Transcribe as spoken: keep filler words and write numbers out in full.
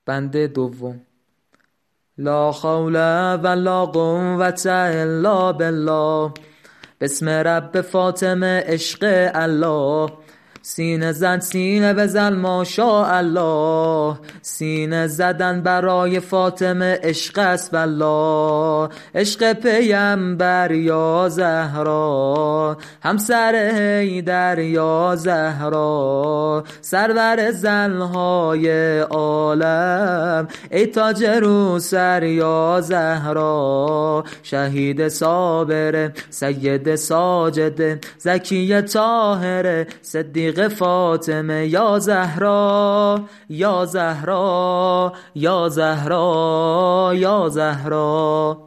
بند دوم. لا حول ولا قوة الا بالله. بسم رب فاطمه عشق الله. سینه زد سینه بزن ماشاءالله. سینه زدن برای فاطمه عشق است والله. عشق پیمبر یا زهرا، همسر حیدر یا زهرا، سرور زنهای عالم ای تاج رو سر یا زهرا. شهید صابر سید ساجد زکی طاهر صدیق فاطمه یا زهرا یا زهرا یا زهرا یا زهرا.